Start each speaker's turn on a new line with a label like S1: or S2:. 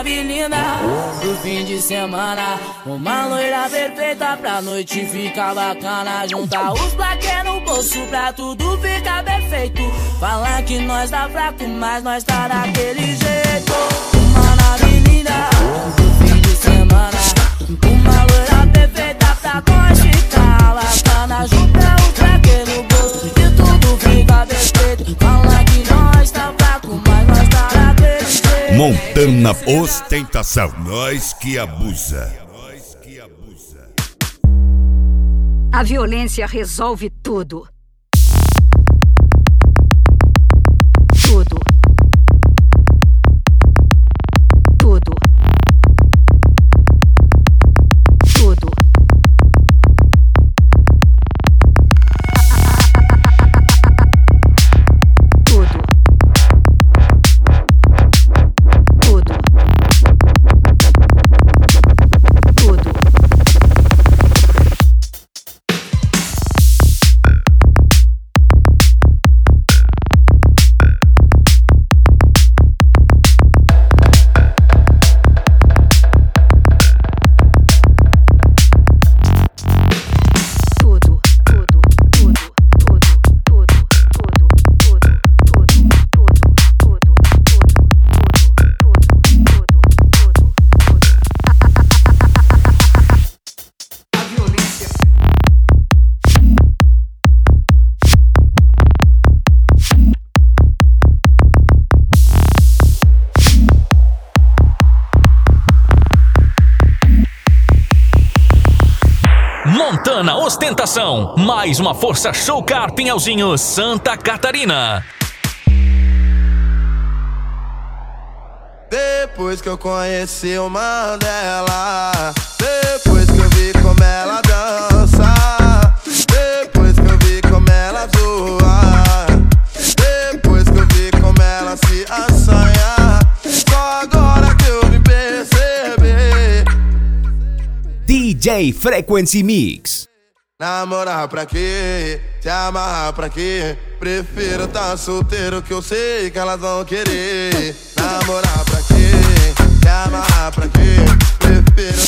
S1: nave linda pro fim de semana. Uma loira perfeita pra noite ficar bacana. Juntar os plaquês no bolso pra tudo ficar perfeito. Fala que nós tá fraco, mas nós tá daquele jeito. Uma nave linda pro fim de semana. Uma loira perfeita pra nós ficar bacana. Juntar os plaquês no bolso e tudo fica perfeito. Fala que nós tá fraco, mas nós tá daquele jeito.
S2: Montana ostentação, nós que abusa.
S3: A violência resolve tudo. Tudo. Tudo. Tudo. Tudo. Tudo. Tudo.
S4: Montana Ostentação, mais uma Força Show Car Pinhalzinho, Santa Catarina.
S5: Depois que eu conheci o Mandela, depois que eu vi como ela dança, depois que eu vi como ela zoa, depois que eu vi como ela se assanha, só agora que eu vim perceber.
S6: DJ Frequency Mix.
S5: Namorar pra quê? Se amarrar pra quê? Prefiro tá solteiro que eu sei que elas vão querer. Namorar pra quê? Se amarrar pra quê? Prefiro